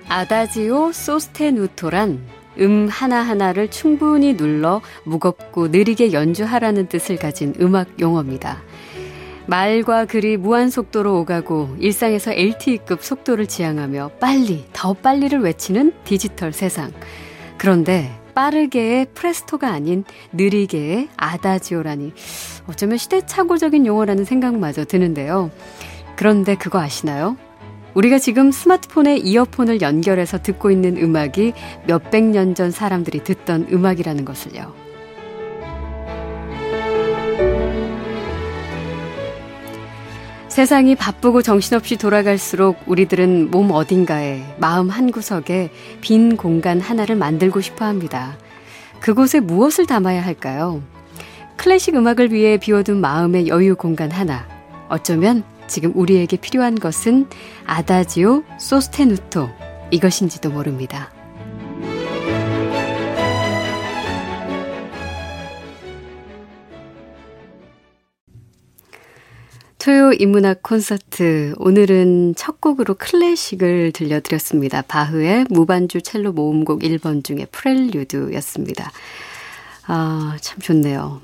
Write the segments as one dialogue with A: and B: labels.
A: 아다지오 소스테누토란 하나하나를 충분히 눌러 무겁고 느리게 연주하라는 뜻을 가진 음악 용어입니다. 말과 글이 무한속도로 오가고 일상에서 LTE급 속도를 지향하며 빨리, 더 빨리를 외치는 디지털 세상. 그런데 빠르게의 프레스토가 아닌 느리게의 아다지오라니 어쩌면 시대착오적인 용어라는 생각마저 드는데요. 그런데 그거 아시나요? 우리가 지금 스마트폰에 이어폰을 연결해서 듣고 있는 음악이 몇백 년 전 사람들이 듣던 음악이라는 것을요. 세상이 바쁘고 정신없이 돌아갈수록 우리들은 몸 어딘가에, 마음 한구석에 빈 공간 하나를 만들고 싶어 합니다. 그곳에 무엇을 담아야 할까요? 클래식 음악을 위해 비워둔 마음의 여유 공간 하나. 어쩌면 지금 우리에게 필요한 것은 아다지오 소스테누토 이것인지도 모릅니다. 토요 인문학 콘서트, 오늘은 첫 곡으로 클래식을 들려드렸습니다. 바흐의 무반주 첼로 모음곡 1번 중에 프렐류드였습니다. 참 좋네요.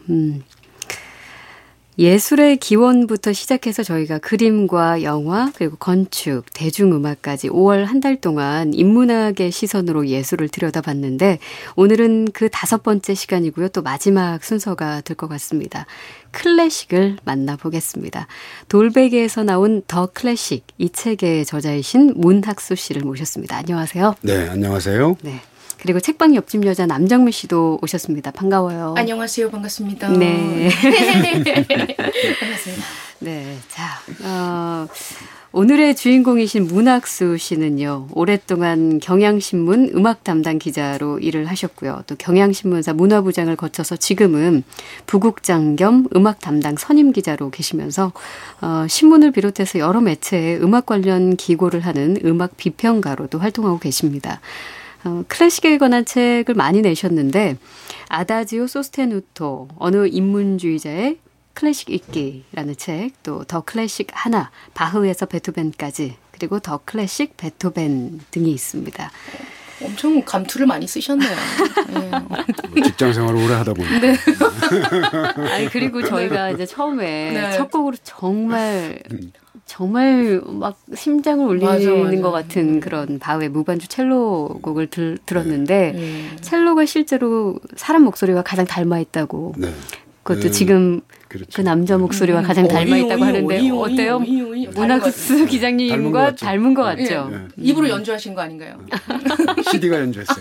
A: 예술의 기원부터 시작해서 저희가 그림과 영화 그리고 건축, 대중음악까지 5월 한 달 동안 인문학의 시선으로 예술을 들여다봤는데 오늘은 그 5번째 시간이고요. 또 마지막 순서가 될 것 같습니다. 클래식을 만나보겠습니다. 돌베개에서 나온 더 클래식, 이 책의 저자이신 문학수 씨를 모셨습니다. 안녕하세요.
B: 네, 안녕하세요.
A: 네. 그리고 책방 옆집 여자 남정미 씨도 오셨습니다. 반가워요.
C: 안녕하세요. 반갑습니다.
A: 네.
C: 반갑습니다.
A: 네. 자, 오늘의 주인공이신 문학수 씨는요, 오랫동안 경향신문 음악 담당 기자로 일을 하셨고요. 또 경향신문사 문화부장을 거쳐서 지금은 부국장 겸 음악 담당 선임 기자로 계시면서 신문을 비롯해서 여러 매체에 음악 관련 기고를 하는 음악 비평가로도 활동하고 계십니다. 클래식에 관한 책을 많이 내셨는데 아다지오 소스테누토, 어느 인문주의자의 클래식 읽기라는 책, 또 더 클래식 하나, 바흐에서 베토벤까지, 그리고 더 클래식 베토벤 등이 있습니다.
C: 엄청 감투를 많이 쓰셨네요.
B: 네. 직장 생활을 오래 하다 보니까. 네.
A: 아니, 그리고 저희가 이제 처음에
C: 네.
A: 첫 곡으로 정말 막 심장을 울리는 맞아. 것 같은 그런 바흐의 무반주 첼로 곡을 들었는데 첼로가 실제로 사람 목소리와 가장 닮아 있다고. 네. 그것도 지금 그렇죠. 그 남자 목소리와 가장 닮아 있다고 하는데 어때요? 문학수 기자님과 닮은 것 같죠?
C: 네. 입으로 연주하신 거 아닌가요?
B: CD가 연주했어요.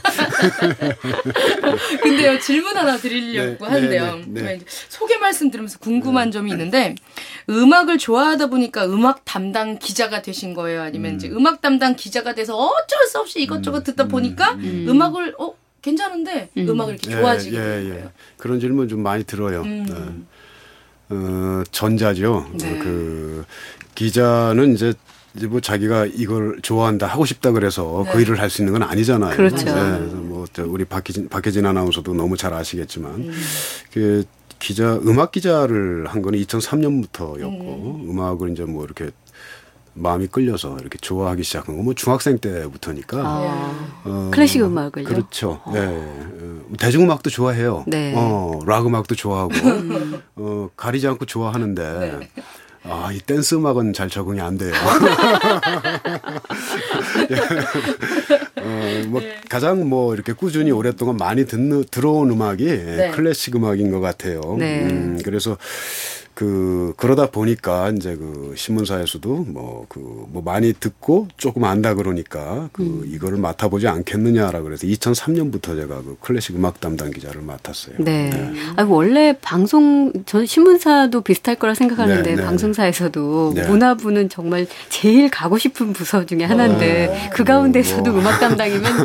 C: 근데요, 질문 하나 드리려고 하는데요. 네. 소개 말씀 들으면서 궁금한 점이 있는데 음악을 좋아하다 보니까 음악 담당 기자가 되신 거예요? 아니면 이제 음악 담당 기자가 돼서 어쩔 수 없이 이것저것 듣다 보니까 음악을 괜찮은데 음악을 이렇게 좋아지게 되는 거예요?
B: 그런 질문 좀 많이 들어요. 전자죠.
C: 네.
B: 그 기자는 이제 뭐 자기가 이걸 좋아한다 하고 싶다 그래서 그 일을 할 수 있는 건 아니잖아요.
A: 그렇죠.
B: 네. 뭐 우리 박혜진 아나운서도 너무 잘 아시겠지만 그 음악 기자를 한 거는 2003년부터였고 음악을 이제 뭐 이렇게 마음이 끌려서 이렇게 좋아하기 시작한 거 뭐 중학생 때부터니까.
A: 클래식 음악을요?
B: 그렇죠. 네. 대중음악도 좋아해요.
A: 네.
B: 락 음악도 좋아하고 가리지 않고 좋아하는데 이 댄스 음악은 잘 적응이 안 돼요. 가장 이렇게 꾸준히 오랫동안 많이 들어온 음악이 클래식 음악인 것 같아요.
A: 네.
B: 그래서 그러다 보니까 이제 신문사에서도 많이 듣고 조금 안다 그러니까 이거를 맡아보지 않겠느냐라 그래서 2003년부터 제가 클래식 음악 담당 기자를 맡았어요.
A: 네. 네. 원래 전 신문사도 비슷할 거라 생각하는데 방송사에서도 문화부는 정말 제일 가고 싶은 부서 중에 하나인데 그 가운데서도 음악 담당이면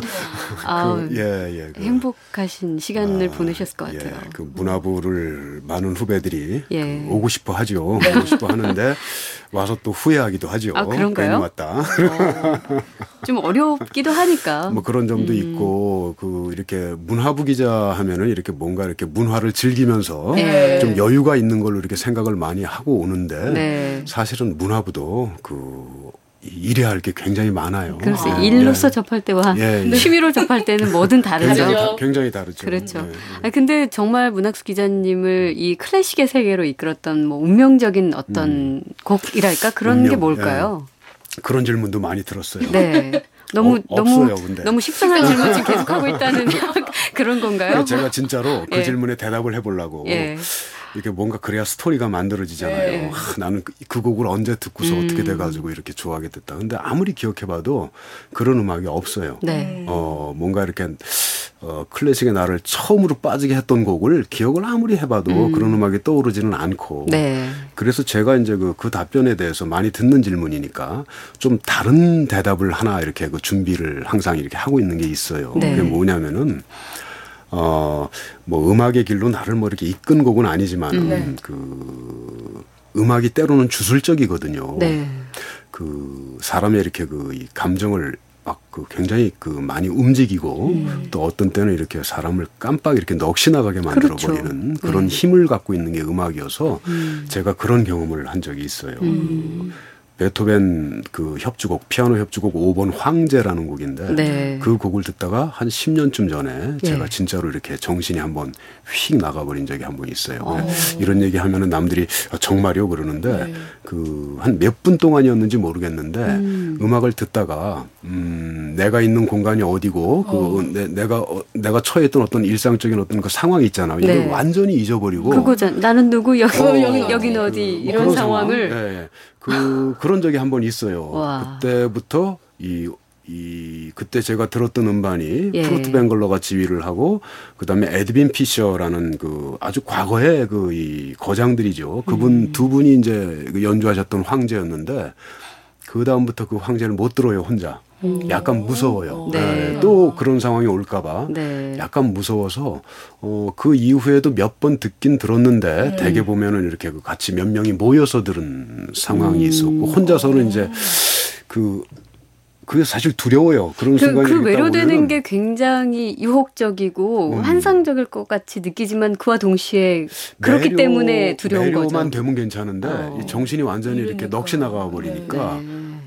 A: 행복하신 시간을 보내셨을 것 같아요.
B: 그 문화부를 많은 후배들이 오고 싶어 하죠. 오고 싶어 하는데 와서 또 후회하기도 하죠.
A: 그런가요?
B: 괜히 왔다.
A: 좀 어렵기도 하니까.
B: 그런 점도 있고 이렇게 문화부 기자 하면은 이렇게 뭔가 이렇게 문화를 즐기면서 좀 여유가 있는 걸로 이렇게 생각을 많이 하고 오는데 사실은 문화부도 일해야 할 게 굉장히 많아요.
A: 그래서 일로서 접할 때와 취미로 접할 때는 뭐든 다르죠.
B: 굉장히 다르죠.
A: 그렇죠. 근데 정말 문학수 기자님을 이 클래식의 세계로 이끌었던 뭐 운명적인 어떤 곡이랄까 그런 게 뭘까요?
B: 그런 질문도 많이 들었어요.
A: 네.
B: 없어요, 근데.
A: 너무 식상한 질문 지금 계속하고 있다는 그런 건가요?
B: 제가 진짜로 그 질문에 대답을 해보려고 이렇게 뭔가 그래야 스토리가 만들어지잖아요. 나는 그 곡을 언제 듣고서 어떻게 돼가지고 이렇게 좋아하게 됐다. 근데 아무리 기억해봐도 그런 음악이 없어요.
A: 네.
B: 뭔가 이렇게 클래식의 나를 처음으로 빠지게 했던 곡을 기억을 아무리 해봐도 그런 음악이 떠오르지는 않고. 네. 그래서 제가 이제 그 답변에 대해서 많이 듣는 질문이니까 좀 다른 대답을 하나 이렇게 그 준비를 항상 이렇게 하고 있는 게 있어요. 네. 그게 뭐냐면은 뭐 음악의 길로 나를 뭐 이렇게 이끈 곡은 아니지만 그 음악이 때로는 주술적이거든요. 네. 그 사람의 이렇게 이 감정을 막 굉장히 많이 움직이고 또 어떤 때는 이렇게 사람을 깜빡 이렇게 넋이 나가게 만들어 버리는 그런 힘을 갖고 있는 게 음악이어서 제가 그런 경험을 한 적이 있어요. 베토벤 그 협주곡, 피아노 협주곡 5번 황제라는 곡인데 그 곡을 듣다가 한 10년쯤 전에 제가 진짜로 이렇게 정신이 한번 휙 나가버린 적이 한 번 있어요. 이런 얘기 하면은 남들이 정말요 그러는데 그 한 몇 분 동안이었는지 모르겠는데 음악을 듣다가 내가 있는 공간이 어디고 내가 처했던 어떤 일상적인 어떤 그 상황이 있잖아요. 이걸 완전히 잊어버리고
A: 그거잖아. 나는 누구 여기는 어디 이런 상황을
B: 그런 적이 한 번 있어요. 와. 그때부터 그때 제가 들었던 음반이 프루트 뱅글러가 지휘를 하고 그다음에 에드빈 피셔라는 그 아주 과거의 이 거장들이죠. 그분 두 분이 이제 연주하셨던 황제였는데 그 다음부터 그 황제를 못 들어요 혼자. 약간 무서워요. 또 그런 상황이 올까봐 약간 무서워서 그 이후에도 몇 번 듣긴 들었는데 대개 보면은 이렇게 같이 몇 명이 모여서 들은 상황이 있었고 혼자서는 이제 그게 사실 두려워요. 그런 순간이
A: 그 외로되는 게 굉장히 유혹적이고 환상적일 것 같이 느끼지만 그와 동시에 그렇기 때문에 두려운 거죠.
B: 매료만 되면 괜찮은데 정신이 완전히 이렇게 넋이 나가 버리니까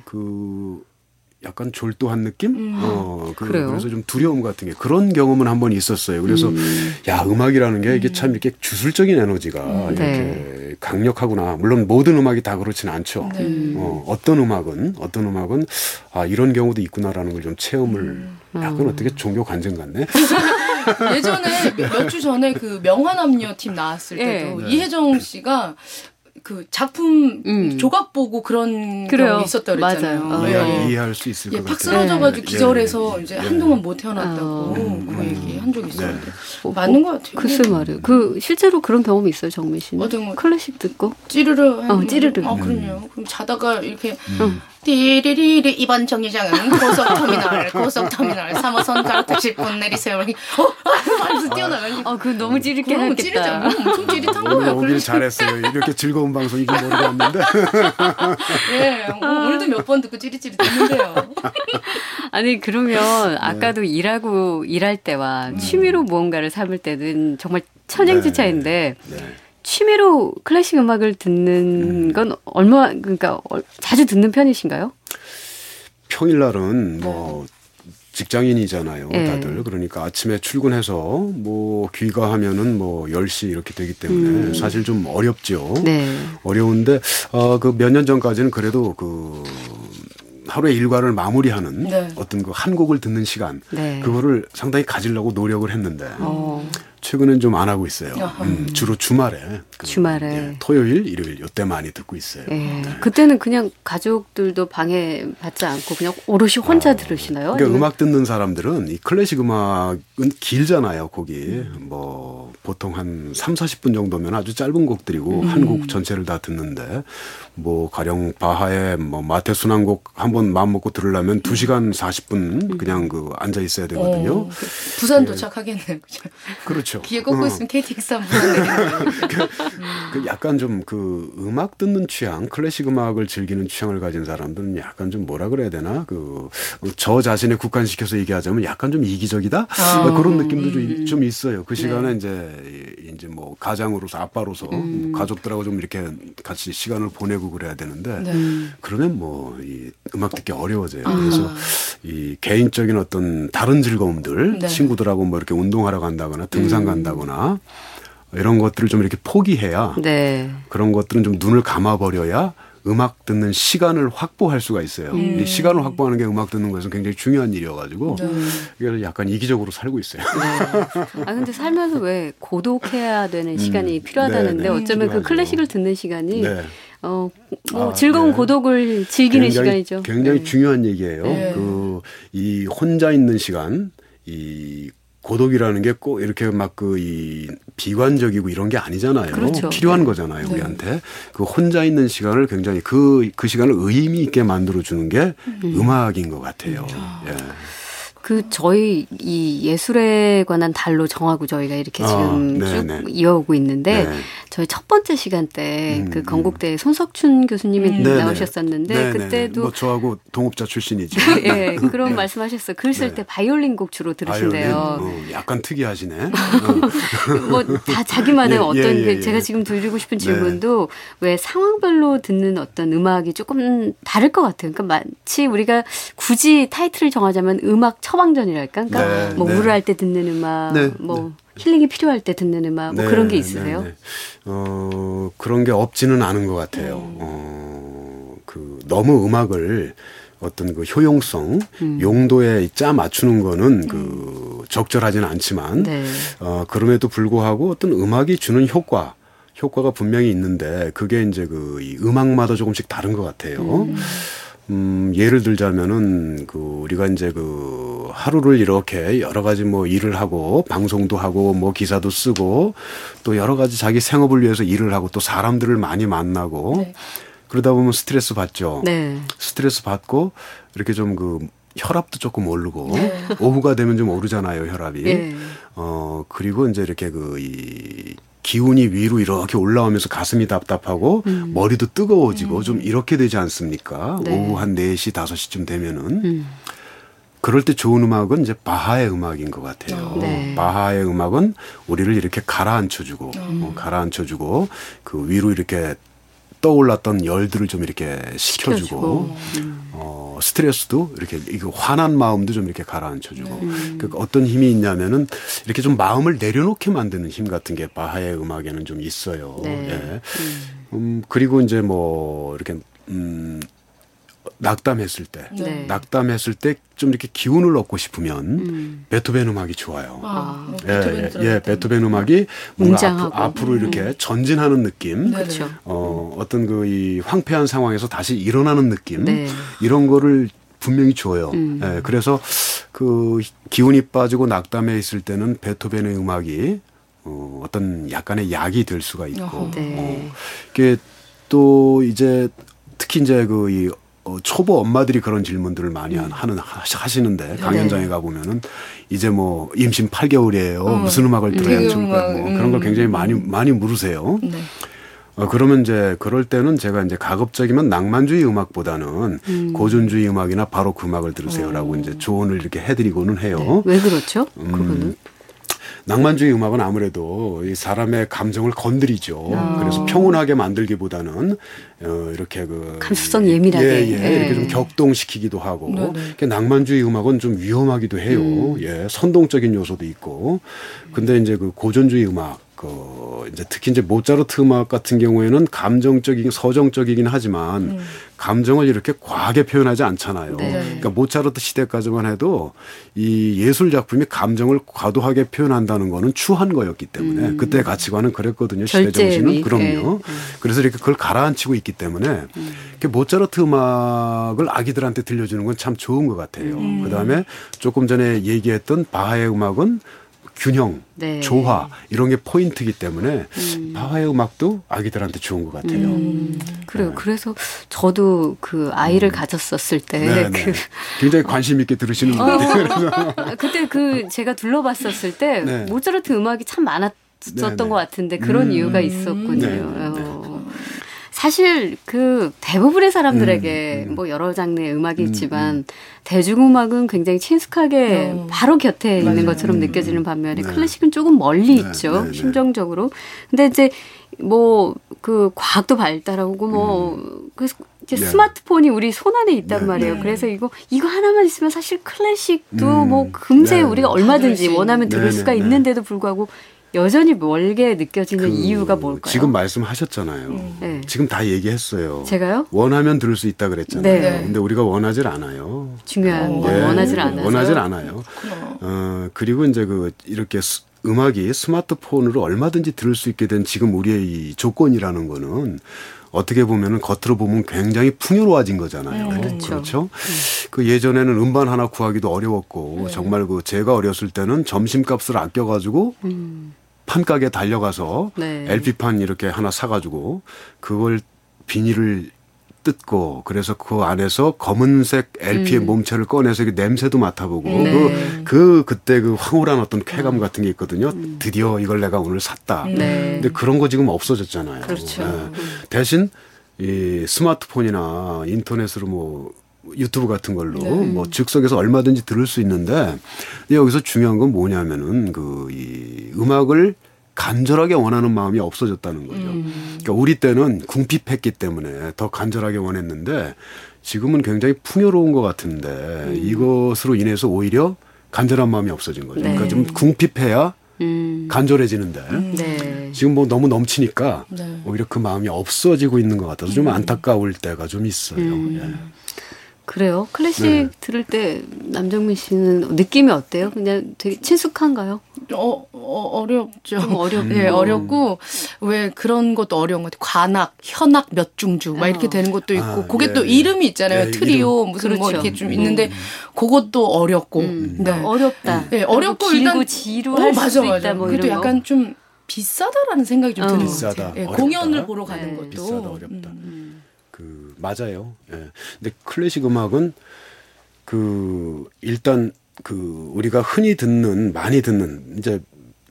B: 약간 졸도한 느낌? 그래서 좀 두려움 같은 게 그런 경험은 한 번 있었어요. 그래서 음악이라는 게 이게 참 이렇게 주술적인 에너지가 이렇게 강력하구나. 물론 모든 음악이 다 그렇지는 않죠. 어떤 음악은 이런 경우도 있구나라는 걸 좀 체험을 약간 어떻게 종교 관증 같네.
C: 예전에 몇 주 전에 그 명화남녀 팀 나왔을 때도 이혜정 씨가 그 작품 조각 보고 그런 경험이 있었다고 그랬잖아요.
B: 이해할 수 있을 것 같아요.
C: 팍 쓰러져가지고 기절해서 이제 한동안 못 태어났다고 그 얘기 한 적이 있었는데 맞는 것 같아요.
A: 글쎄 말이에요. 실제로 그런 경험이 있어요, 정민 씨는? 클래식 듣고?
C: 찌르르.
A: 찌르르.
C: 그럼요. 그럼 자다가 이렇게 띠리리리 이번 정류장은 고속터미널 3호선 갈아타실 분 내리세요. 하면서 뛰어나가니까.
A: 그 너무 찌릿게 했겠다.
C: 엄청 찌릿한 거예요.
B: 오길 잘했어요. 이렇게 즐거운 방송인지 모르고 왔는데.
C: 오늘도 몇 번 듣고 찌릿찌릿했는데요.
A: 아니 그러면 아까도 일할 때와 취미로 무언가를 삼을 때는 정말 천양지차인데 취미로 클래식 음악을 듣는 건 자주 듣는 편이신가요?
B: 평일날은 직장인이잖아요, 다들. 그러니까 아침에 출근해서 귀가하면은 10시 이렇게 되기 때문에 사실 좀 어렵죠. 어려운데 그 몇 년 전까지는 그래도 하루의 일과를 마무리하는 어떤 한 곡을 듣는 시간 그거를 상당히 가지려고 노력을 했는데 최근엔 좀 안 하고 있어요. 주로 주말에 토요일, 일요일 이때 많이 듣고 있어요.
A: 그때는 그냥 가족들도 방해받지 않고 그냥 오롯이 혼자 들으시나요?
B: 그러니까 음악 듣는 사람들은 이 클래식 음악은 길잖아요. 곡이 보통 한 30-40분 정도면 아주 짧은 곡들이고 한 곡 전체를 다 듣는데 가령 바하의 마태 순환곡 한번 마음 먹고 들으려면 2시간 40분 그냥 앉아 있어야 되거든요.
C: 부산 도착하겠네요.
B: 그렇죠. 그렇죠.
C: 귀에 꽂고 있으면 KTX 한 번 내리는 거예요.
B: 그 약간 좀 그 음악 듣는 취향, 클래식 음악을 즐기는 취향을 가진 사람들은 약간 좀 뭐라 그래야 되나? 저 자신에 국한시켜서 얘기하자면 약간 좀 이기적이다? 그런 느낌도 좀 있어요. 그 시간에 이제 뭐 가장으로서 아빠로서 가족들하고 좀 이렇게 같이 시간을 보내고 그래야 되는데 그러면 뭐 이 음악 듣기 어려워져요. 그래서 이 개인적인 어떤 다른 즐거움들, 친구들하고 뭐 이렇게 운동하러 간다거나 등산 간다거나 이런 것들을 좀 이렇게 포기해야 그런 것들은 좀 눈을 감아버려야 음악 듣는 시간을 확보할 수가 있어요. 이 시간을 확보하는 게 음악 듣는 거에서 굉장히 중요한 일이어가지고 그래서 약간 이기적으로 살고 있어요.
A: 근데 살면서 왜 고독해야 되는 시간이 필요하다는데 어쩌면 그 클래식을 듣는 시간이 즐거운 고독을 즐기는
B: 굉장히,
A: 시간이죠.
B: 굉장히 중요한 얘기예요. 이 혼자 있는 시간, 이 고독이라는 게 꼭 이렇게 막 이 비관적이고 이런 게 아니잖아요.
A: 그렇죠.
B: 필요한 거잖아요, 우리한테. 그 혼자 있는 시간을 굉장히 그 시간을 의미 있게 만들어 주는 게 음악인 것 같아요. 예.
A: 저희 이 예술에 관한 달로 정하고 저희가 이렇게 지금 쭉 이어오고 있는데 저희 첫 번째 시간 때 그 건국대 손석춘 교수님이 나오셨었는데 그때도
B: 뭐 저하고 동업자 출신이죠.
A: 예, 그런 말씀하셨어요. 글 쓸 때 바이올린 곡 주로 들으신대요.
B: 약간 특이하시네.
A: 뭐 다 자기만의 어떤 제가 지금 드리고 싶은 질문도 왜 상황별로 듣는 어떤 음악이 조금 다를 것 같아요. 그러니까 마치 우리가 굳이 타이틀을 정하자면 음악 처방전이랄까? 그러니까 뭐 우울할 때 듣는 음악, 힐링이 필요할 때 듣는 음악, 뭐 그런 게 있으세요?
B: 그런 게 없지는 않은 것 같아요. 너무 음악을 어떤 그 효용성, 용도에 짜 맞추는 거는 적절하지는 않지만, 그럼에도 불구하고 어떤 음악이 주는 효과가 분명히 있는데, 그게 이제 이 음악마다 조금씩 다른 것 같아요. 예를 들자면은 우리가 이제 하루를 이렇게 여러 가지 뭐 일을 하고 방송도 하고 뭐 기사도 쓰고 또 여러 가지 자기 생업을 위해서 일을 하고 또 사람들을 많이 만나고 그러다 보면 스트레스 받죠. 스트레스 받고 이렇게 좀 혈압도 조금 오르고 오후가 되면 좀 오르잖아요, 혈압이. 그리고 이제 이렇게 이 기운이 위로 이렇게 올라오면서 가슴이 답답하고 머리도 뜨거워지고 좀 이렇게 되지 않습니까? 오후 한 4시, 5시쯤 되면은. 그럴 때 좋은 음악은 이제 바하의 음악인 것 같아요. 바하의 음악은 우리를 이렇게 가라앉혀주고, 가라앉혀주고, 위로 이렇게 떠올랐던 열들을 좀 이렇게 식혀주고, 스트레스도 이렇게 화난 마음도 좀 이렇게 가라앉혀주고, 그러니까 어떤 힘이 있냐면은 이렇게 좀 마음을 내려놓게 만드는 힘 같은 게 바하의 음악에는 좀 있어요. 그리고 이제 뭐 이렇게 낙담했을 때 좀 이렇게 기운을 얻고 싶으면 베토벤 음악이 좋아요. 베토벤 음악이 뭔가 앞으로 이렇게 전진하는 느낌, 어떤 이 황폐한 상황에서 다시 일어나는 느낌, 이런 거를 분명히 줘요. 그래서 기운이 빠지고 낙담해 있을 때는 베토벤의 음악이 어떤 약간의 약이 될 수가 있고, 이게 또 이제 특히 이제 초보 엄마들이 그런 질문들을 많이 하시는데 강연장에 가보면은 이제 뭐 임신 8개월이에요. 무슨 음악을 들어야 좋을까? 뭐 그런 걸 굉장히 많이 물으세요. 그러면 이제 그럴 때는 제가 이제 가급적이면 낭만주의 음악보다는 고전주의 음악이나 바로크 음악을 들으세요라고 이제 조언을 이렇게 해드리고는 해요.
A: 왜 그렇죠? 그거는?
B: 낭만주의 음악은 아무래도 이 사람의 감정을 건드리죠. 그래서 평온하게 만들기보다는 이렇게
A: 감수성 예민하게
B: 이렇게 좀 격동시키기도 하고. 낭만주의 음악은 좀 위험하기도 해요. 선동적인 요소도 있고. 근데 이제 고전주의 음악, 이제 특히 이제 모차르트 음악 같은 경우에는 서정적이긴 하지만 감정을 이렇게 과하게 표현하지 않잖아요. 그러니까 모차르트 시대까지만 해도 이 예술 작품이 감정을 과도하게 표현한다는 거는 추한 거였기 때문에 그때 가치관은 그랬거든요. 시대 정신은. 그럼요. 그래서 이렇게 그걸 가라앉히고 있기 때문에 모차르트 음악을 아기들한테 들려주는 건 참 좋은 것 같아요. 그다음에 조금 전에 얘기했던 바하의 음악은 균형,
A: 네.
B: 조화 이런 게 포인트이기 때문에 바하의 음악도 아기들한테 좋은 것 같아요.
A: 그래요.
B: 네.
A: 그래서 저도 그 아이를 가졌었을 때
B: 네, 네. 굉장히 관심 있게 들으시는 것 같아요.
A: 그때 그 제가 둘러봤었을 때
B: 네.
A: 모차르트 음악이 참 많았었던
B: 네, 네.
A: 것 같은데 그런 이유가 있었군요.
B: 네, 네.
A: 사실 그 대부분의 사람들에게 뭐 여러 장르의 음악이 있지만 대중음악은 굉장히 친숙하게 바로 곁에 있는 것처럼 느껴지는 반면에
B: 네.
A: 클래식은 조금 멀리
B: 네,
A: 있죠.
B: 네, 네.
A: 심정적으로. 근데 이제 뭐 그 과학도 발달하고 뭐 그래서 이제
B: 네.
A: 스마트폰이 우리 손 안에 있단
B: 네,
A: 말이에요.
C: 네.
A: 그래서 이거 하나만 있으면 사실 클래식도 뭐 금세
B: 네,
A: 우리가
B: 네.
A: 얼마든지
C: 네,
A: 원하면
B: 네,
A: 들을
B: 네,
A: 수가
B: 네.
A: 있는데도 불구하고 여전히 멀게 느껴지는 이유가 뭘까요?
B: 지금 말씀하셨잖아요.
A: 네.
B: 지금 다 얘기했어요.
A: 제가요?
B: 원하면 들을 수 있다 그랬잖아요.
A: 네.
B: 근데 우리가 원하질 않아요.
A: 중요한 건
B: 네.
A: 원하질 않아서.
B: 원하질 않아요. 그리고 이제 이렇게 음악이 스마트폰으로 얼마든지 들을 수 있게 된 지금 우리의 이 조건이라는 거는 어떻게 보면은 겉으로 보면 굉장히 풍요로워진 거잖아요. 그렇죠. 그 예전에는 음반 하나 구하기도 어려웠고 정말 그 제가 어렸을 때는 점심값을 아껴가지고 판가게에 달려가서
A: 네.
B: LP판 이렇게 하나 사가지고 그걸 비닐을 뜯고 그래서 그 안에서 검은색 LP의 몸체를 꺼내서 그 냄새도 맡아보고
A: 네.
B: 그때 그 황홀한 어떤 쾌감 같은 게 있거든요. 드디어 이걸 내가 오늘 샀다.
A: 네.
B: 근데 그런 거 지금 없어졌잖아요.
A: 그렇죠.
B: 네. 대신 이 스마트폰이나 인터넷으로 뭐 유튜브 같은 걸로 뭐 즉석에서 얼마든지 들을 수 있는데 근데 여기서 중요한 건 뭐냐면은 이 음악을 간절하게 원하는 마음이 없어졌다는 거죠. 그러니까 우리 때는 궁핍했기 때문에 더 간절하게 원했는데 지금은 굉장히 풍요로운 것 같은데 이것으로 인해서 오히려 간절한 마음이 없어진 거죠.
A: 네.
B: 그러니까 좀 궁핍해야 간절해지는데
A: 네.
B: 지금 뭐 너무 넘치니까
C: 네.
B: 오히려 그 마음이 없어지고 있는 것 같아서 좀 안타까울 때가 좀 있어요. 예.
A: 그래요. 클래식
B: 네.
A: 들을 때 남정민 씨는 느낌이 어때요? 그냥 되게 친숙한가요?
C: 어렵죠.
A: 좀 어렵고.
C: 네, 어렵고 왜 그런 것도 어려운 것 같아요. 관악, 현악 몇 중주 막 이렇게 되는 것도 있고 그게
B: 예,
C: 또
B: 예.
C: 이름이 있잖아요.
B: 예,
C: 트리오 무슨 뭐
A: 그렇죠.
C: 이렇게 좀 있는데 그것도 어렵고. 네.
A: 어렵다.
C: 네, 어렵고
A: 길고
C: 일단
A: 지루할 수도 있다. 뭐
C: 그것도
A: 이런 거.
C: 약간 좀 비싸다라는 생각이 좀 드는 것
B: 비싸다,
C: 같아요. 예,
B: 어렵다.
C: 공연을 보러 가는
A: 네.
C: 것도
B: 비싸다 어렵다. 맞아요. 예. 근데 클래식 음악은 일단 우리가 흔히 많이 듣는 이제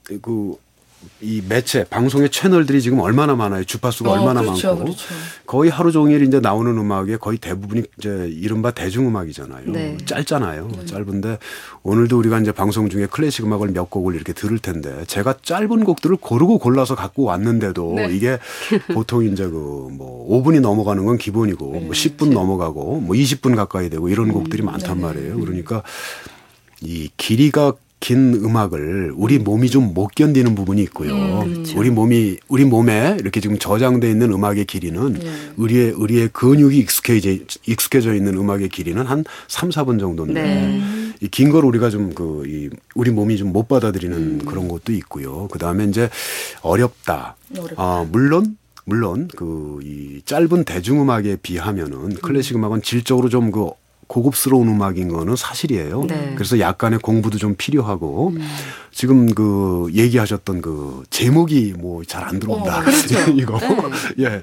B: 이 매체 방송의 채널들이 지금 얼마나 많아요. 주파수가 얼마나
C: 그렇죠,
B: 많고
C: 그렇죠.
B: 거의 하루 종일 이제 나오는 음악의 거의 대부분이 이제 이른바 대중음악이잖아요.
A: 네.
B: 짧잖아요. 짧은데 오늘도 우리가 이제 방송 중에 클래식 음악을 몇 곡을 이렇게 들을 텐데 제가 짧은 곡들을 고르고 골라서 갖고 왔는데도 이게 보통 이제 뭐 5분이 넘어가는 건 기본이고 뭐 10분 넘어가고 뭐 20분 가까이 되고 이런 곡들이 많단 말이에요. 그러니까 이 길이가 긴 음악을 우리 몸이 좀 못 견디는 부분이 있고요.
A: 그렇죠.
B: 우리 몸에 이렇게 지금 저장돼 있는 음악의 길이는 우리의 근육이 익숙해져 있는 음악의 길이는 한 3, 4분 정도인데
A: 네.
B: 이 긴 걸 우리가 좀 우리 몸이 좀 못 받아들이는 그런 것도 있고요. 그다음에 이제 어렵다. 물론 이 짧은 대중음악에 비하면은 클래식 음악은 질적으로 좀 고급스러운 음악인 거는 사실이에요.
A: 네.
B: 그래서 약간의 공부도 좀 필요하고 지금 얘기하셨던 제목이 뭐 잘 안 들어온다.
A: 그렇죠.
B: 이거.
A: 네.
B: 예.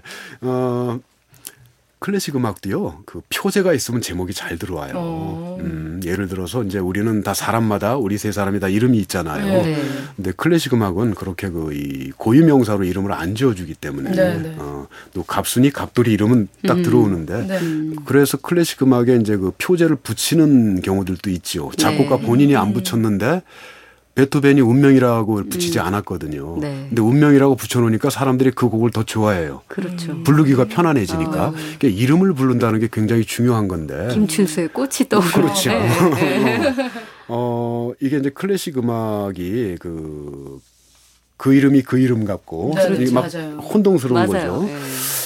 B: 클래식 음악도요. 표제가 있으면 제목이 잘 들어와요. 예를 들어서 이제 우리는 다 사람마다 우리 세 사람이 다 이름이 있잖아요.
A: 네.
B: 근데 클래식 음악은 그렇게 이 고유명사로 이름을 안 지어주기 때문에 또 갑순이 갑돌이 이름은 딱 들어오는데 그래서 클래식 음악에 이제 표제를 붙이는 경우들도 있죠. 작곡가 본인이 안 붙였는데 베토벤이 운명이라고 붙이지 않았거든요.
A: 네.
B: 근데 운명이라고 붙여놓으니까 사람들이 그 곡을 더 좋아해요.
A: 그렇죠.
B: 부르기가 편안해지니까. 그러니까 이름을 부른다는 게 굉장히 중요한 건데.
A: 김춘수의 꽃이 떠오르고.
B: 그렇죠.
A: 네.
B: 이게 이제 클래식 음악이 그 이름이 그 이름 같고
C: 네,
B: 이게 막
C: 맞아요.
B: 혼동스러운
A: 맞아요.
B: 거죠.
A: 네.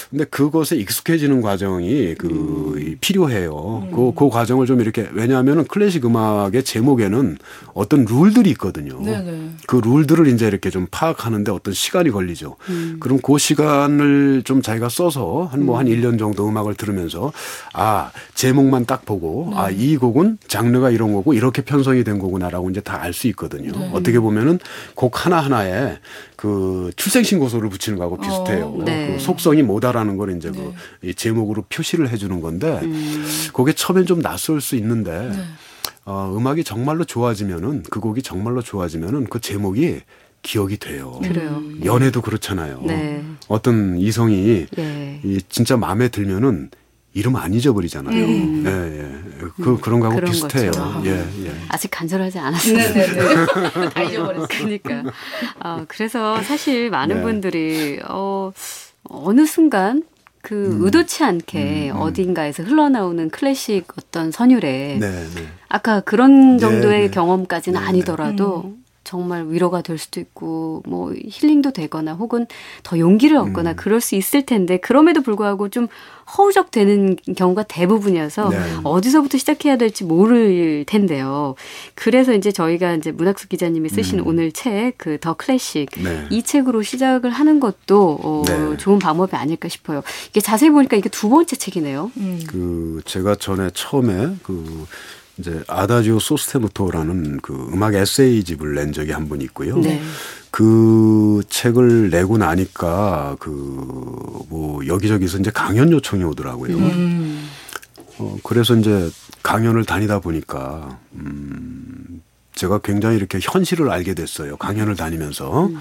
B: 근데 그것에 익숙해지는 과정이 필요해요. 그 과정을 좀 이렇게 왜냐하면은 클래식 음악의 제목에는 어떤 룰들이 있거든요.
C: 네네.
B: 그 룰들을 이제 이렇게 좀 파악하는데 어떤 시간이 걸리죠. 그럼 그 시간을 좀 자기가 써서 한 1년 정도 음악을 들으면서 제목만 딱 보고 이 곡은 장르가 이런 거고 이렇게 편성이 된 거구나라고 이제 다 알 수 있거든요.
C: 네.
B: 어떻게 보면은 곡 하나하나에 그 출생신고서를 붙이는 거하고 비슷해요.
A: 네.
B: 그 속성이 뭐다라는 걸 이제
C: 네.
B: 이 제목으로 표시를 해주는 건데 그게 처음엔 좀 낯설 수 있는데 음악이 정말로 좋아지면은 그 곡이 정말로 좋아지면은 그 제목이 기억이 돼요.
A: 그래요.
B: 연애도 그렇잖아요.
A: 네.
B: 어떤 이성이
A: 예.
B: 진짜 마음에 들면은 이름 안 잊어버리잖아요. 그런 거하고
A: 그런
B: 비슷해요.
A: 거죠.
B: 예.
A: 아직 간절하지 않았어요.
C: 네네네. 다 잊어버렸어요.
A: 그러니까. 그래서 사실 많은
B: 네.
A: 분들이 어느 순간 의도치 않게 어딘가에서 흘러나오는 클래식 어떤 선율에 아까 그런 정도의 경험까지는 아니더라도 정말 위로가 될 수도 있고 뭐 힐링도 되거나 혹은 더 용기를 얻거나 그럴 수 있을 텐데 그럼에도 불구하고 좀 허우적대는 경우가 대부분이어서 어디서부터 시작해야 될지 모를 텐데요. 그래서 이제 저희가 이제 문학수 기자님이 쓰신 오늘 책 그 더 클래식 이 책으로 시작을 하는 것도 좋은 방법이 아닐까 싶어요. 이게 자세히 보니까 이게 두 번째 책이네요.
B: 제가 전에 처음에 이제 아다지오 소스테무토라는 그 음악 에세이집을 낸 적이 한 번 있고요.
A: 네.
B: 그 책을 내고 나니까 여기저기서 이제 강연 요청이 오더라고요. 그래서 이제 강연을 다니다 보니까 제가 굉장히 이렇게 현실을 알게 됐어요. 강연을 다니면서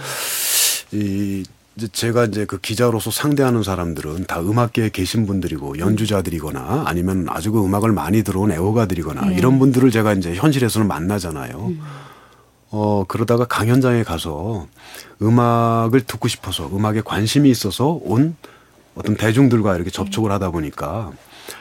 B: 제가 이제 그 기자로서 상대하는 사람들은 다 음악계에 계신 분들이고 연주자들이거나 아니면 아주 그 음악을 많이 들어온 애호가들이거나 이런 분들을 제가 이제 현실에서는 만나잖아요. 그러다가 강연장에 가서 음악을 듣고 싶어서 음악에 관심이 있어서 온 어떤 대중들과 이렇게 접촉을 하다 보니까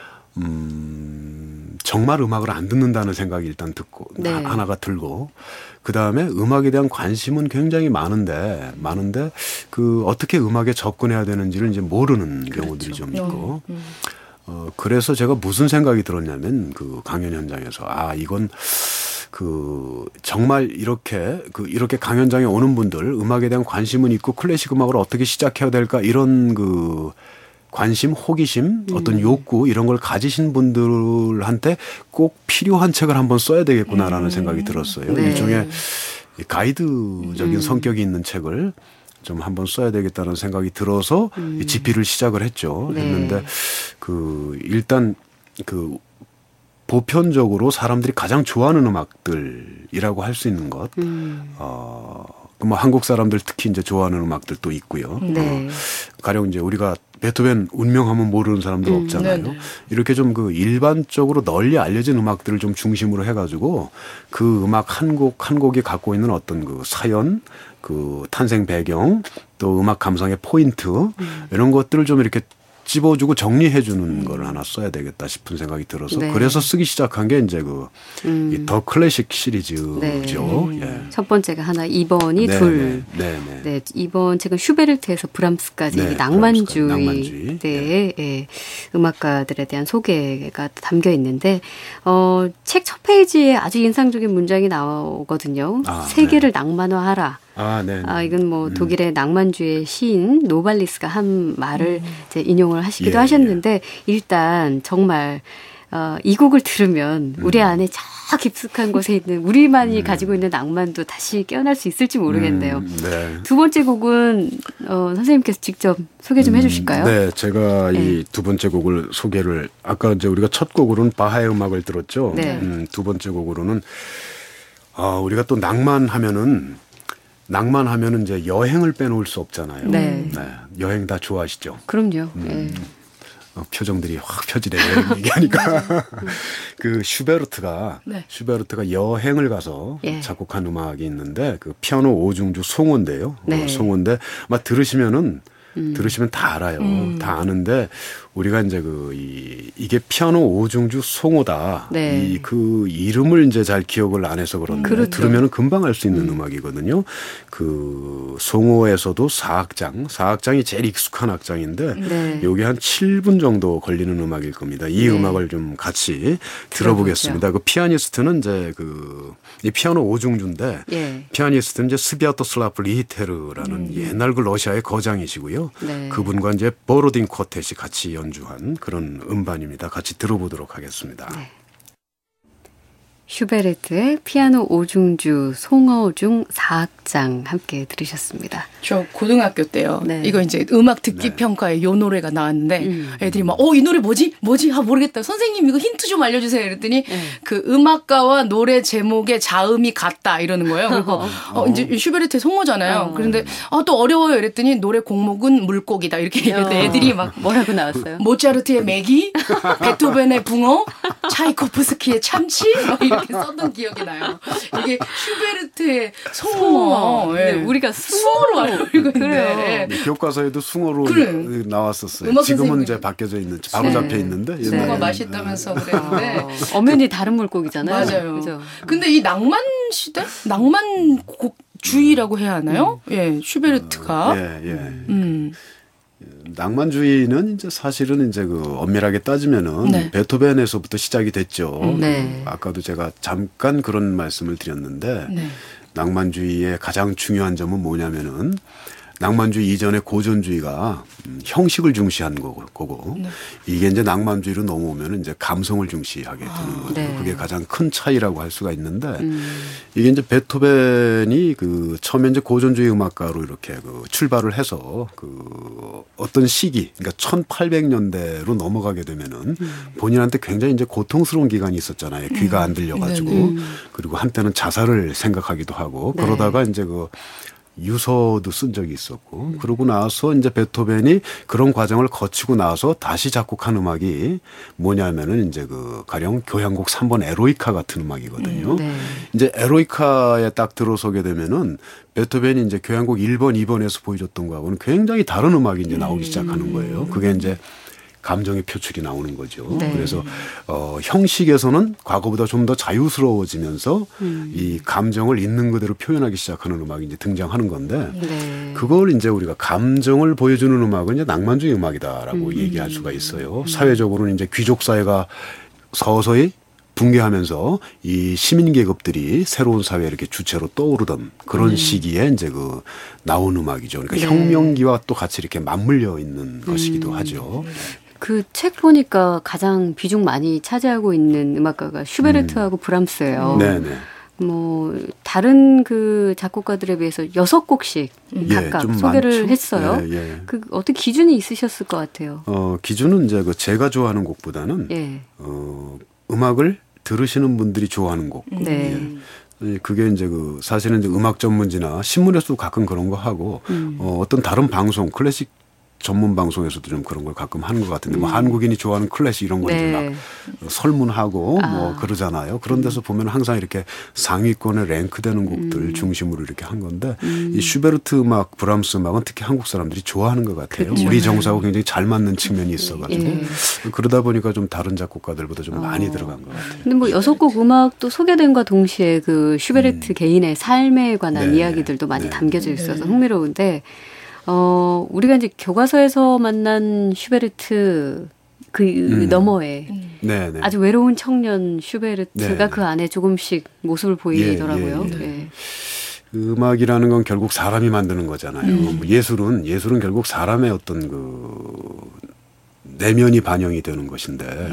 B: 정말 음악을 안 듣는다는 생각이 일단 하나가 들고 그다음에 음악에 대한 관심은 굉장히 많은데 어떻게 음악에 접근해야 되는지를 이제 모르는 경우들이 좀 있고 그래서 제가 무슨 생각이 들었냐면 그 강연 현장에서 이건 정말 이렇게 강연장에 오는 분들 음악에 대한 관심은 있고 클래식 음악을 어떻게 시작해야 될까 이런 관심, 호기심, 어떤 욕구 이런 걸 가지신 분들한테 꼭 필요한 책을 한번 써야 되겠구나라는 생각이 들었어요.
A: 네.
B: 일종의 가이드적인 성격이 있는 책을 좀 한번 써야 되겠다는 생각이 들어서 집필을 시작을 했죠. 했는데 일단 보편적으로 사람들이 가장 좋아하는 음악들이라고 할 수 있는 것. 한국 사람들 특히 이제 좋아하는 음악들도 있고요. 가령 이제 우리가 베토벤 운명하면 모르는 사람들 없잖아요. 이렇게 좀 일반적으로 널리 알려진 음악들을 좀 중심으로 해가지고 그 음악 한 곡이 갖고 있는 어떤 사연, 탄생 배경, 또 음악 감상의 포인트 이런 것들을 좀 이렇게 집어주고 정리해주는 걸 하나 써야 되겠다 싶은 생각이 들어서 그래서 쓰기 시작한 게 이제 이 더 클래식 시리즈죠. 예.
A: 첫 번째가 하나, 2번이 둘. 2번 책은 슈베르트에서 브람스까지 낭만주의 음악가들에 대한 소개가 담겨 있는데 책 첫 페이지에 아주 인상적인 문장이 나오거든요. 세계를 낭만화하라. 이건 독일의 낭만주의 시인 노발리스가 한 말을 이제 인용을 하시기도 하셨는데 일단 정말 이 곡을 들으면 우리 안에 저 깊숙한 곳에 있는 우리만이 가지고 있는 낭만도 다시 깨어날 수 있을지 모르겠네요. 두 번째 곡은 선생님께서 직접 소개 좀 해주실까요?
B: 네, 제가 이 두 번째 곡을 소개를 아까 이제 우리가 첫 곡으로는 바하의 음악을 들었죠. 두 번째 곡으로는 우리가 또 낭만하면은 이제 여행을 빼놓을 수 없잖아요. 여행 다 좋아하시죠?
A: 그럼요.
B: 표정들이 확 펴지네요. 얘기하니까. 슈베르트가 여행을 가서 작곡한 음악이 있는데 피아노 오중주 송호인데요. 송호인데 들으시면 다 알아요. 다 아는데 우리가 이제 이게 피아노 오중주 송호다.
A: 네.
B: 그 이름을 이제 잘 기억을 안 해서 그런데
A: 그렇죠.
B: 들으면 금방 알 수 있는 음악이거든요. 그 송호에서도 사악장이 제일 익숙한 악장인데
A: 네.
B: 여기 한 7분 정도 걸리는 음악일 겁니다. 이 음악을 좀 같이 들어보겠습니다. 그 피아니스트는 이제 이 피아노 오중주인데
A: 예.
B: 피아니스트는 이제 스비아토슬라프 리히테르라는 옛날 그 러시아의 거장이시고요.
A: 네.
B: 그분과 이제 보로딘 쿼텟이 같이 연주한 그런 음반입니다. 같이 들어보도록 하겠습니다.
A: 네. 슈베르트의 피아노 오중주 송어 중 4악장 함께 들으셨습니다.
C: 저 고등학교 때요.
A: 네.
C: 이거 이제 음악 듣기 평가에 요 노래가 나왔는데 애들이 막 이 노래 뭐지? 모르겠다. 선생님 이거 힌트 좀 알려주세요. 이랬더니 그 음악가와 노래 제목의 자음이 같다 이러는 거예요. 그리고 이제 슈베르트의 송어잖아요. 그런데 또 어려워요. 이랬더니 노래 곡목은 물고기다 이렇게 얘기했는데 애들이 막
A: 뭐라고 나왔어요?
C: 모차르트의 메기, 베토벤의 붕어, 차이코프스키의 참치 막 이렇게 썼던 기억이 나요. 이게 슈베르트의 송어.
A: 네,
C: 예.
A: 우리가
C: 숭어로 알고 있는데.
B: 네, 교과서에도 숭어로 나왔었어요. 지금은 이제 바뀌어져 있는 바로 잡혀 있는데
C: 숭어가 맛있다면서 그랬는데
A: 엄연히 다른 물고기잖아요.
C: 맞아요.
A: 그죠?
C: 근데 이 낭만 시대? 낭만 주의라고 해야 하나요? 예, 슈베르트가.
B: 낭만주의는 이제 사실은 이제 엄밀하게 따지면은 베토벤에서부터 시작이 됐죠.
A: 네.
B: 아까도 제가 잠깐 그런 말씀을 드렸는데 낭만주의의 가장 중요한 점은 뭐냐면은 낭만주의 이전의 고전주의가 형식을 중시한 거고 이게 이제 낭만주의로 넘어오면 이제 감성을 중시하게 되는 거죠.
A: 네.
B: 그게 가장 큰 차이라고 할 수가 있는데 이게 이제 베토벤이 처음에 이제 고전주의 음악가로 이렇게 출발을 해서 어떤 시기, 그러니까 1800년대로 넘어가게 되면은 본인한테 굉장히 이제 고통스러운 기간이 있었잖아요. 귀가 안 들려가지고 그리고 한때는 자살을 생각하기도 하고 그러다가 이제 유서도 쓴 적이 있었고 그러고 나서 이제 베토벤이 그런 과정을 거치고 나서 다시 작곡한 음악이 뭐냐면은 이제 가령 교향곡 3번 에로이카 같은 음악이거든요. 이제 에로이카에 딱 들어서게 되면은 베토벤이 이제 교향곡 1번, 2번에서 보여줬던 거하고는 굉장히 다른 음악이 이제 나오기 시작하는 거예요. 그게 이제 감정의 표출이 나오는 거죠. 그래서 형식에서는 과거보다 좀 더 자유스러워지면서 이 감정을 있는 그대로 표현하기 시작하는 음악이 이제 등장하는 건데 그걸 이제 우리가 감정을 보여주는 음악은 이제 낭만주의 음악이다라고 얘기할 수가 있어요. 사회적으로는 이제 귀족 사회가 서서히 붕괴하면서 이 시민 계급들이 새로운 사회에 이렇게 주체로 떠오르던 그런 시기에 이제 나온 음악이죠. 그러니까 혁명기와 또 같이 이렇게 맞물려 있는 것이기도 하죠.
A: 그 책 보니까 가장 비중 많이 차지하고 있는 음악가가 슈베르트하고 브람스예요.
B: 네네.
A: 뭐 다른 작곡가들에 비해서 6곡씩 각각 소개를
B: 많죠.
A: 했어요. 어떤 기준이 있으셨을 것 같아요.
B: 기준은 이제 제가 좋아하는 곡보다는 음악을 들으시는 분들이 좋아하는 곡. 그게 이제 사실은 이제 음악 전문지나 신문에서도 가끔 그런 거 하고 어떤 다른 방송 클래식 전문 방송에서도 좀 그런 걸 가끔 하는 것 같은데 뭐 한국인이 좋아하는 클래식 이런 거 이제 막 설문하고 뭐 그러잖아요. 그런 데서 보면 항상 이렇게 상위권에 랭크되는 곡들 중심으로 이렇게 한 건데 이 슈베르트 음악, 브람스 음악은 특히 한국 사람들이 좋아하는 것 같아요.
A: 그렇죠.
B: 우리 정서하고 굉장히 잘 맞는 측면이 있어가지고 그러다 보니까 좀 다른 작곡가들보다 좀 많이 들어간 것 같아요.
A: 근데 뭐 6곡 음악도 소개된과 동시에 슈베르트 개인의 삶에 관한 이야기들도 많이 담겨져 있어서 흥미로운데 우리가 이제 교과서에서 만난 슈베르트 너머에 아주 외로운 청년 슈베르트가 그 안에 조금씩 모습을 보이더라고요.
B: 음악이라는 건 결국 사람이 만드는 거잖아요. 예술은 결국 사람의 어떤 내면이 반영이 되는 것인데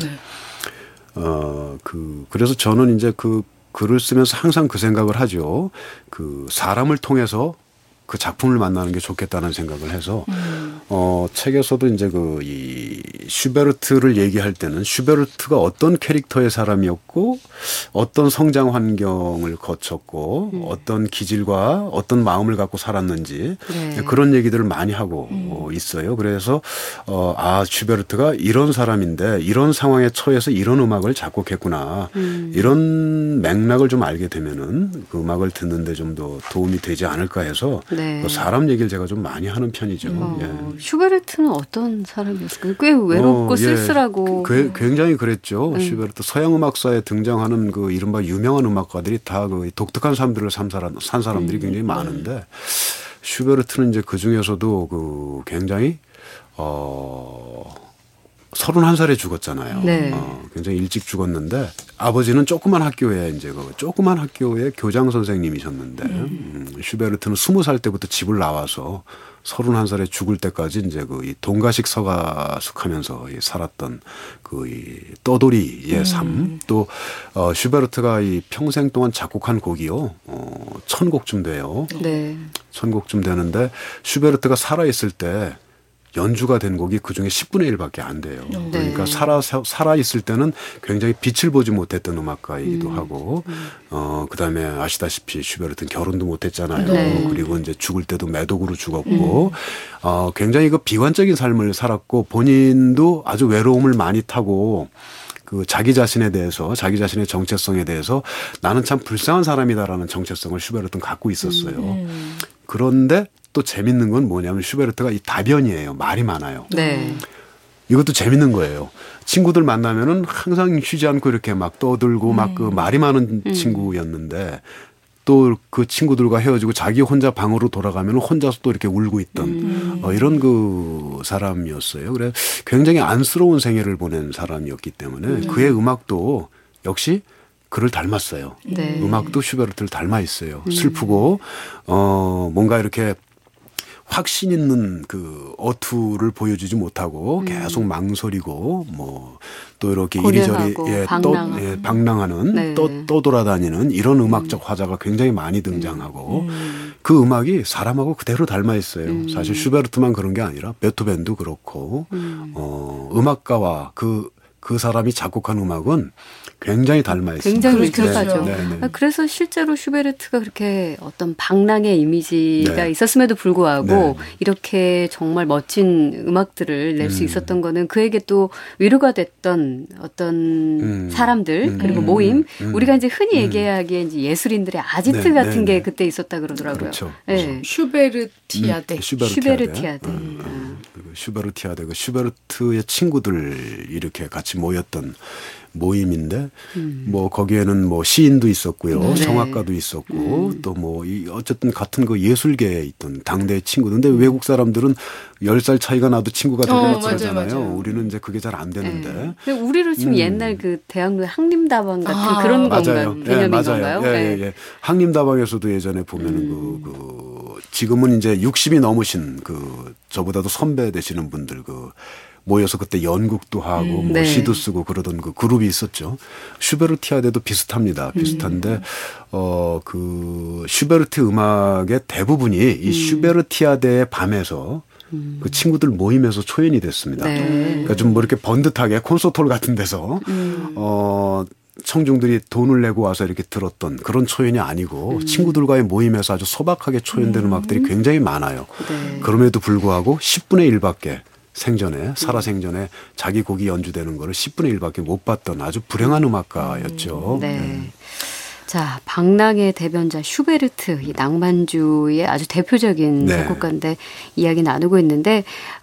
B: 그래서 저는 이제 글을 쓰면서 항상 그 생각을 하죠. 사람을 통해서 그 작품을 만나는 게 좋겠다는 생각을 해서 책에서도 이제 이 슈베르트를 얘기할 때는 슈베르트가 어떤 캐릭터의 사람이었고 어떤 성장 환경을 거쳤고 어떤 기질과 어떤 마음을 갖고 살았는지 그런 얘기들을 많이 하고 있어요. 그래서 슈베르트가 이런 사람인데 이런 상황에 처해서 이런 음악을 작곡했구나. 이런 맥락을 좀 알게 되면은 그 음악을 듣는데 좀 더 도움이 되지 않을까 해서 사람 얘기를 제가 좀 많이 하는 편이죠.
A: 슈베르트는 어떤 사람이었을까요? 꽤 외롭고 쓸쓸하고.
B: 굉장히 그랬죠. 슈베르트 서양 음악사에 등장하는 그 이른바 유명한 음악가들이 다 그 독특한 삶들을 산 사람들이 굉장히 많은데 슈베르트는 이제 그 중에서도 그 굉장히 31살에 죽었잖아요.
A: 네.
B: 굉장히 일찍 죽었는데 아버지는 조그만 학교에 이제 그 조그만 학교의 교장 선생님이셨는데 슈베르트는 20살 때부터 집을 나와서 31살에 죽을 때까지 이제 그 이 동가식 서가숙하면서 살았던 그 이 떠돌이의 삶 또 슈베르트가 이 평생 동안 작곡한 곡이요 1000곡쯤 돼요.
A: 네.
B: 1000곡쯤 되는데 슈베르트가 살아있을 때 연주가 된 곡이 그중에 10분의 1밖에 안 돼요. 그러니까 살아있을 때는 굉장히 빛을 보지 못했던 음악가이기도 하고 그다음에 아시다시피 슈베르트는 결혼도 못했잖아요.
A: 네.
B: 그리고 이제 죽을 때도 매독으로 죽었고 굉장히 그 비관적인 삶을 살았고 본인도 아주 외로움을 많이 타고 그 자기 자신에 대해서 자기 자신의 정체성에 대해서 나는 참 불쌍한 사람이다라는 정체성을 슈베르트는 갖고 있었어요. 그런데 또 재밌는 건 뭐냐면 슈베르트가 이 다변이에요. 말이 많아요.
A: 네.
B: 이것도 재밌는 거예요. 친구들 만나면은 항상 쉬지 않고 이렇게 막 떠들고 막 그 말이 많은 친구였는데 또 그 친구들과 헤어지고 자기 혼자 방으로 돌아가면 혼자서 또 이렇게 울고 있던 이런 그 사람이었어요. 그래 굉장히 안쓰러운 생애를 보낸 사람이었기 때문에 그의 음악도 역시 그를 닮았어요.
A: 네.
B: 음악도 슈베르트를 닮아 있어요. 슬프고 뭔가 이렇게 확신 있는 그 어투를 보여주지 못하고 계속 망설이고 뭐 또 이렇게 이리저리 방랑하는
A: 네.
B: 떠돌아다니는 이런 음악적 화자가 굉장히 많이 등장하고 그 음악이 사람하고 그대로 닮아 있어요. 사실 슈베르트만 그런 게 아니라 베토벤도 그렇고 음악가와 그 사람이 작곡한 음악은 굉장히 닮아 있습니다.
A: 굉장히 밀접하죠.
B: 네.
A: 그래서 실제로 슈베르트가 그렇게 어떤 방랑의 이미지가
B: 네.
A: 있었음에도 불구하고
B: 네.
A: 이렇게 정말 멋진 음악들을 낼 수 있었던 거는 그에게 또 위로가 됐던 어떤 사람들 그리고 모임 우리가 이제 흔히 얘기하기에 이제 예술인들의 아지트 같은 게 그때 있었다 그러더라고요.
B: 그렇죠.
A: 네.
C: 슈베르티아데.
A: 슈베르티아데.
B: 슈베르티아데. 그 슈베르트의 친구들 이렇게 같이 모였던 모임인데 뭐 거기에는 뭐 시인도 있었고요.
A: 네.
B: 성악가도 있었고 또 뭐 어쨌든 같은 그 예술계에 있던 당대의 친구들. 근데 외국 사람들은 10살 차이가 나도 친구가 되고 그러잖아요. 우리는 이제 그게 잘 안 되는데.
A: 네. 우리로 치면 옛날 그 대학로 항림다방 같은 그런
B: 맞아요.
A: 개념인 건가요?
B: 예. 항림다방에서도 예전에 보면은 지금은 이제 60이 넘으신 그 저보다도 선배 되시는 분들 모여서 그때 연극도 하고 뭐 시도 쓰고 그러던 그 그룹이 있었죠. 슈베르티아데도 비슷합니다. 비슷한데 그 슈베르트 음악의 대부분이 이 슈베르티아데의 밤에서 그 친구들 모임에서 초연이 됐습니다.
A: 네.
B: 그러니까 좀 뭐 이렇게 번듯하게 콘서트홀 같은 데서 청중들이 돈을 내고 와서 이렇게 들었던 그런 초연이 아니고 친구들과의 모임에서 아주 소박하게 초연된 음악들이 굉장히 많아요.
A: 네.
B: 그럼에도 불구하고 10분의 1밖에 살아생전에 자기 곡이 연주되는 거를 10분의 1밖에 못 봤던 아주 불행한 음악가였죠.
A: 네. 자, 방랑의 대변자 슈베르트, 이 낭만주의 아주 대표적인 작곡가인데 이야기 나누고 있는데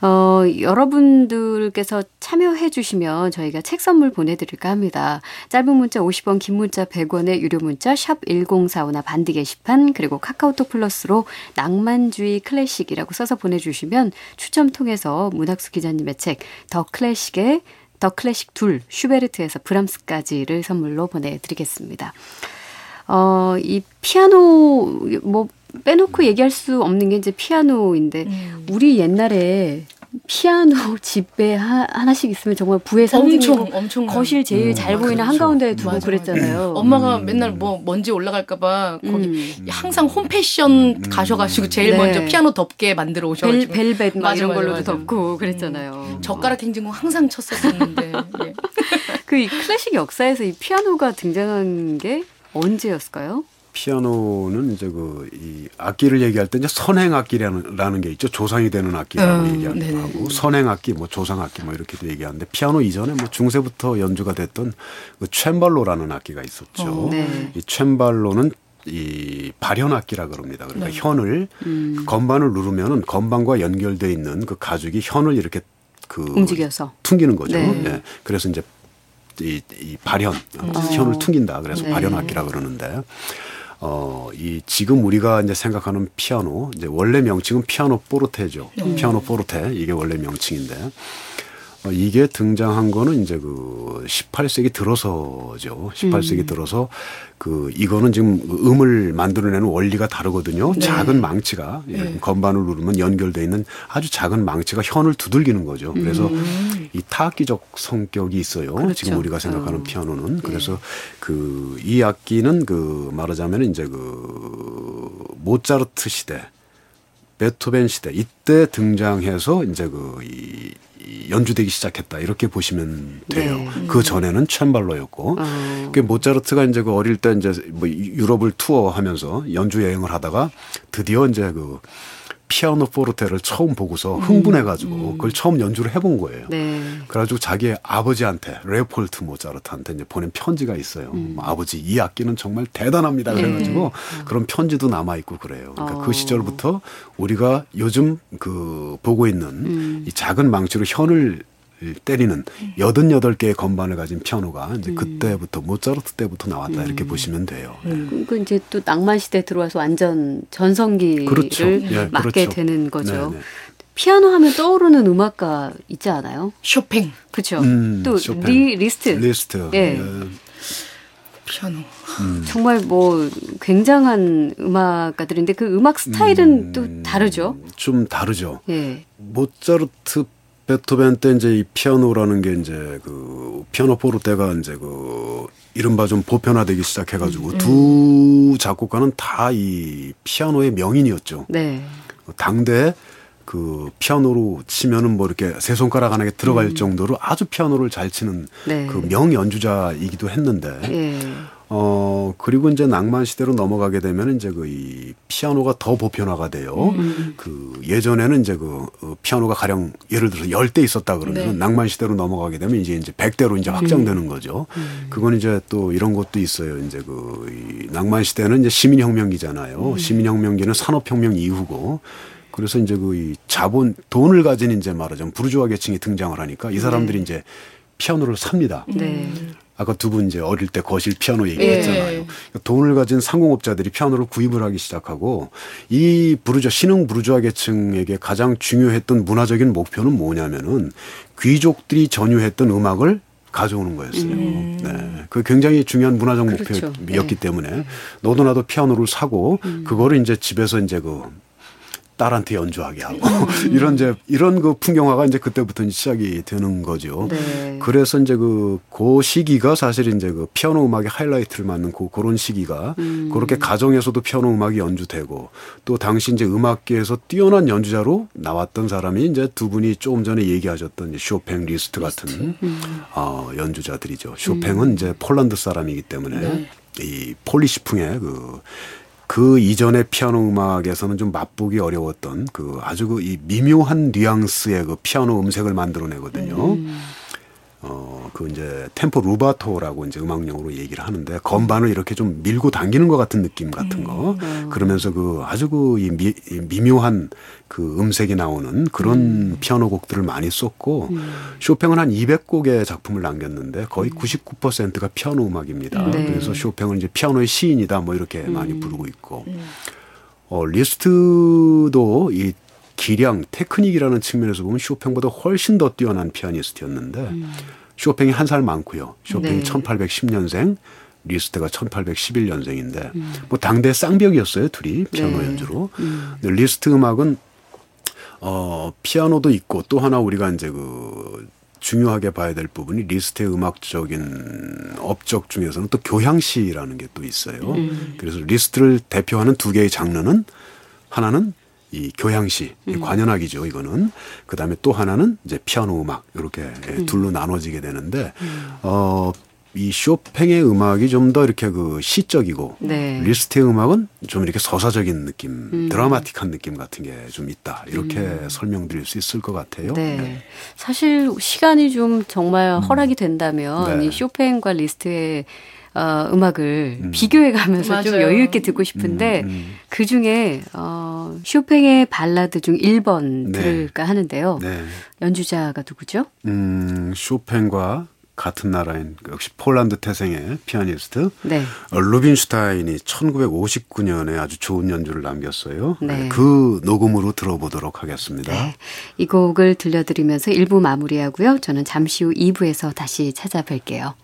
A: 여러분들께서 참여해 주시면 저희가 책 선물 보내드릴까 합니다. 짧은 문자 50원, 긴 문자 100원의 유료 문자 샵 1045나 반디 게시판 그리고 카카오톡 플러스로 낭만주의 클래식이라고 써서 보내주시면 추첨 통해서 문학수 기자님의 책 더 클래식 2 슈베르트에서 브람스까지를 선물로 보내드리겠습니다. 이 피아노 뭐 빼놓고 얘기할 수 없는 게 이제 피아노인데 우리 옛날에 피아노 집에 하나씩 있으면 정말 부의 상징이고
C: 엄청
A: 거실 제일 잘 보이는 한가운데에 두고 그랬잖아요.
C: 엄마가 맨날 뭐 먼지 올라갈까 봐 거기 항상 홈패션 가셔가지고 제일 먼저 피아노 덮개 만들어 오셔가지고
A: 벨벳 막 이런 걸로도 덮고 그랬잖아요.
C: 젓가락 행진곡 항상 쳤었었는데 예.
A: 그 클래식 역사에서 이 피아노가 등장한 게 언제였을까요?
B: 피아노는 이제 이 악기를 얘기할 때 이제 선행악기라는 게 있죠. 조상이 되는 악기라고 얘기하기도 하고 선행악기, 뭐 조상악기 뭐 이렇게도 얘기하는데 피아노 이전에 뭐 중세부터 연주가 됐던 그 챈발로라는 악기가 있었죠. 이 챈발로는 이 발현악기라 그럽니다. 그러니까 현을 건반을 누르면은 건반과 연결돼 있는 그 가죽이 현을 이렇게 그
A: 움직여서
B: 퉁기는 거죠.
A: 네.
B: 예. 그래서 이제 이 발현 현을 퉁긴다. 그래서
A: 네.
B: 발현악기라 그러는데. 이 지금 우리가 이제 생각하는 피아노, 이제 원래 명칭은 피아노 포르테죠. 피아노 포르테 이게 원래 명칭인데 이게 등장한 거는 이제 그 18세기 들어서죠. 18세기 들어서 그 이거는 지금 음을 만들어내는 원리가 다르거든요.
C: 네.
B: 작은 망치가 건반을 누르면 연결돼 있는 아주 작은 망치가 현을 두들기는 거죠. 그래서 이 타악기적 성격이 있어요.
A: 그렇죠.
B: 지금 우리가 생각하는 피아노는. 그래서 그 이 악기는 그 말하자면 이제 그 모차르트 시대, 베토벤 시대 이때 등장해서 이제 이 연주되기 시작했다 이렇게 보시면 돼요.
A: 네.
B: 그 전에는 챈발로였고, 그 모차르트가 이제 그 어릴 때 이제 뭐 유럽을 투어하면서 연주 여행을 하다가 드디어 이제 그 피아노 포르테를 처음 보고서 흥분해가지고 그걸 처음 연주를 해본 거예요.
A: 네.
B: 그래가지고 자기 아버지한테 레오폴트 모차르트한테 이제 보낸 편지가 있어요. 아버지 이 악기는 정말 대단합니다. 그래가지고 그런 편지도 남아 있고 그래요. 그러니까 그 시절부터 우리가 요즘 그 보고 있는 이 작은 망치로 현을 때리는 88개의 건반을 가진 피아노가 이제 그때부터 모차르트 때부터 나왔다 이렇게 보시면 돼요.
A: 그 이제 또 낭만 시대 들어와서 완전 전성기를
B: 그렇죠. 예,
A: 맞게
B: 그렇죠.
A: 되는 거죠.
B: 네, 네.
A: 피아노 하면 떠오르는 음악가 있지 않아요?
C: 쇼팽.
A: 그렇죠. 또
B: 쇼팽.
A: 리스트. 예.
B: 예.
C: 피아노.
A: 정말 뭐 굉장한 음악가들인데 그 음악 스타일은 또 다르죠.
B: 좀 다르죠.
A: 예.
B: 모차르트 베토벤 때 이제 이 피아노라는 게 이제 그 피아노 포르테가 이제 그 이른바 좀 보편화되기 시작해가지고 두 작곡가는 다 이 피아노의 명인이었죠.
A: 네.
B: 당대 그 피아노로 치면은 뭐 이렇게 세 손가락 안에 들어갈 정도로 아주 피아노를 잘 치는
A: 네.
B: 그 명연주자이기도 했는데.
A: 예.
B: 그리고 이제 낭만 시대로 넘어가게 되면 이제 그 이 피아노가 더 보편화가 돼요. 그 예전에는 이제 그 피아노가 가령 예를 들어서 10대 있었다 그러면
C: 네.
B: 낭만 시대로 넘어가게 되면 이제 100대로 이제 확장되는 거죠. 그건 이제 또 이런 것도 있어요. 이제 이 낭만 시대는 이제 시민혁명기잖아요. 시민혁명기는 산업혁명 이후고 그래서 이제 이 돈을 가진 이제 말하자면 부르주아 계층이 등장을 하니까 이 사람들이 이제 피아노를 삽니다.
A: 네.
B: 아까 두 분 이제 어릴 때 거실 피아노 얘기했잖아요. 돈을 가진 상공업자들이 피아노를 구입을 하기 시작하고 이 신흥 부르주아 계층에게 가장 중요했던 문화적인 목표는 뭐냐면은 귀족들이 전유했던 음악을 가져오는 거였어요. 네. 그 굉장히 중요한 문화적
A: 그렇죠.
B: 목표였기 때문에 너도 나도 피아노를 사고 그거를 이제 집에서 이제 딸한테 연주하게 하고 이런 그 풍경화가 이제 그때부터 시작이 되는 거죠.
A: 네.
B: 그래서 이제 그 시기가 사실 이제 그 피아노 음악의 하이라이트를 맞는 그런 시기가 그렇게 가정에서도 피아노 음악이 연주되고 또 당시 이제 음악계에서 뛰어난 연주자로 나왔던 사람이 이제 두 분이 조금 전에 얘기하셨던 쇼팽, 리스트 같은 연주자들이죠. 쇼팽은 이제 폴란드 사람이기 때문에 이 폴리시풍의 그 이전의 피아노 음악에서는 좀 맛보기 어려웠던 아주 이 미묘한 뉘앙스의 그 피아노 음색을 만들어내거든요. 그 이제 템포 루바토라고 이제 음악용어로 얘기를 하는데 건반을 이렇게 좀 밀고 당기는 것 같은 느낌 같은 거. 그러면서 아주 이 미묘한 그 음색이 나오는 그런 피아노 곡들을 많이 썼고 쇼팽은 한 200곡의 작품을 남겼는데 거의 99%가 피아노 음악입니다.
A: 네.
B: 그래서 쇼팽은 이제 피아노의 시인이다 뭐 이렇게 많이 부르고 있고 리스트도 이 기량, 테크닉이라는 측면에서 보면 쇼팽보다 훨씬 더 뛰어난 피아니스트였는데 쇼팽이 한 살 많고요. 쇼팽이
A: 네.
B: 1810년생, 리스트가 1811년생인데 뭐 당대 쌍벽이었어요. 둘이 피아노
A: 네.
B: 연주로. 근데 리스트 음악은 피아노도 있고 또 하나 우리가 이제 중요하게 봐야 될 부분이 리스트의 음악적인 업적 중에서는 또 교향시라는 게 또 있어요. 그래서 리스트를 대표하는 두 개의 장르는 하나는 이 교향시, 이 관현악이죠, 이거는. 그 다음에 또 하나는 이제 피아노 음악, 이렇게 둘로 나눠지게 되는데, 이 쇼팽의 음악이 좀 더 이렇게 시적이고,
A: 네.
B: 리스트의 음악은 좀 이렇게 서사적인 느낌, 드라마틱한 느낌 같은 게 좀 있다. 이렇게 설명드릴 수 있을 것 같아요.
A: 네. 사실 시간이 좀 정말 허락이 된다면
B: 네.
A: 이 쇼팽과 리스트의 음악을 비교해가면서 좀
C: 맞아요.
A: 여유 있게 듣고 싶은데 그 중에 쇼팽의 발라드 중 1번 들을까 하는데요.
B: 네.
A: 연주자가 누구죠?
B: 쇼팽과 같은 나라인 역시 폴란드 태생의 피아니스트
A: 네.
B: 루빈슈타인이 1959년에 아주 좋은 연주를 남겼어요.
A: 네.
B: 그 녹음으로 들어보도록 하겠습니다.
A: 네. 이 곡을 들려드리면서 1부 마무리하고요. 저는 잠시 후 2부에서 다시 찾아뵐게요.